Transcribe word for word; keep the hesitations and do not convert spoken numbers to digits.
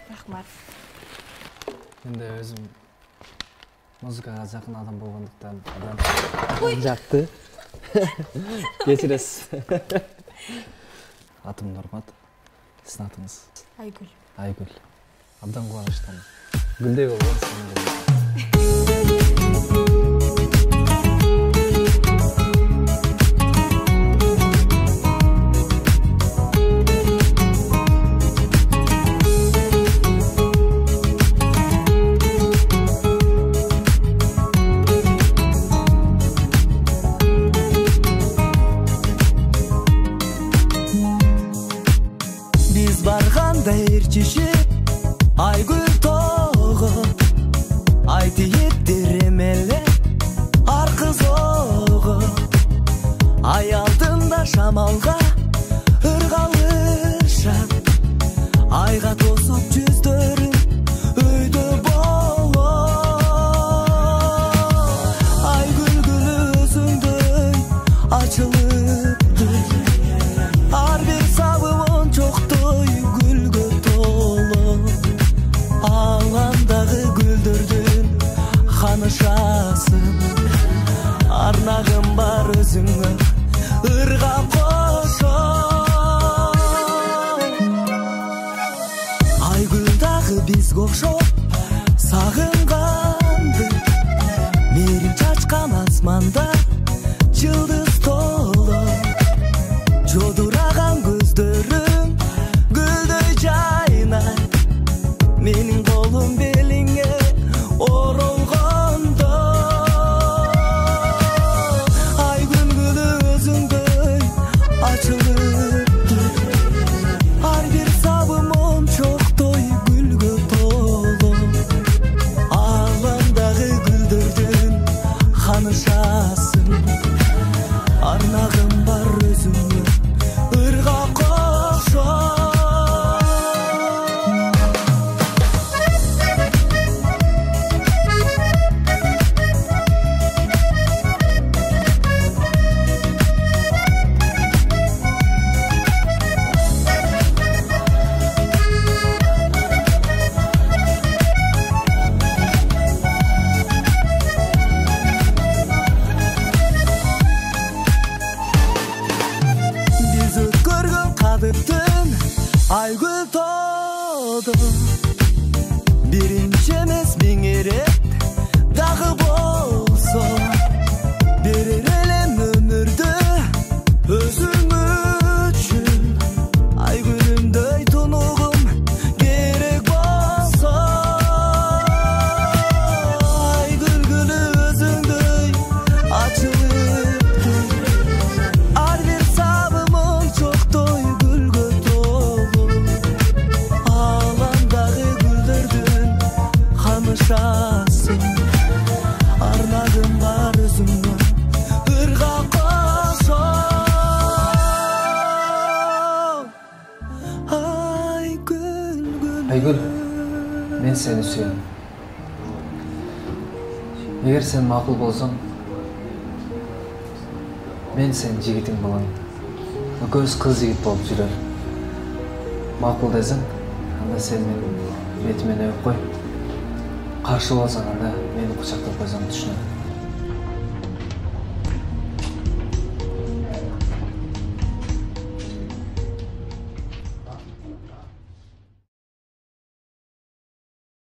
Рахмат. Енді өзім музыкаға жақын адам болғандықтан адам жақты. Кешіресіз. Атым Нұрмат. Сіздің атыңыз? Айгүл. Айгүл. Абдан қуаныштымын. Гүлдей болғансыз. Biz barganda erчишип, Айгүл тогуп, айты еттирем эле, ар кыз огуп, ай алдында шамалга ыргалышат, айга тосуп жүздөрүм өйдө болот. Айгүл гүлү өзүңдөй ачылыптыр, ар бир сабымын чоктой гүлгө толо. Аландагы гүлдөрдүн ханышасын, арнагым бар өзүңө ыргап кошо. Айгүл дагы бизге окшоп сагынганды, мээрим чачкан асманда жылдыз толо. Жодураган көздөрүң гүлдөй жайнай, менин колум белиңе оролгондо. Айгүл гүлү өзүңдөй ачылыптыр, ар бир сабымын чоктой гүлгө толо. Аландагы гүлдөрдүн ханышасын, арнагым бар өзүңө ыргап кошо. Биз өткөргөн кадыптын Айгүл тоодо, биринчи эмес миң ирет дагы болсо, берер элем өмүрдү өзүң үчүн. Айгүлүмдөй тунугум керек болсо, айгүл гүлү өзүңдөй ачылыптыр, ар бир сабымын чоктой гүлгө толо. Аландагы гүлдөрдүн ханышасын, арнагым бар өзүңө ыргап кошо. Айгүл гүлү. Айгүл, мен сени сүйөм. Эгер сен макул болсоң, мен сенин жигитиң болом. Экөөбүз кыз жигит болуп жүрөр. Макул десең, анда сен менин бетимен өп кой. Каршы болсоң, анда мени кучактап койсоң түшүнөм.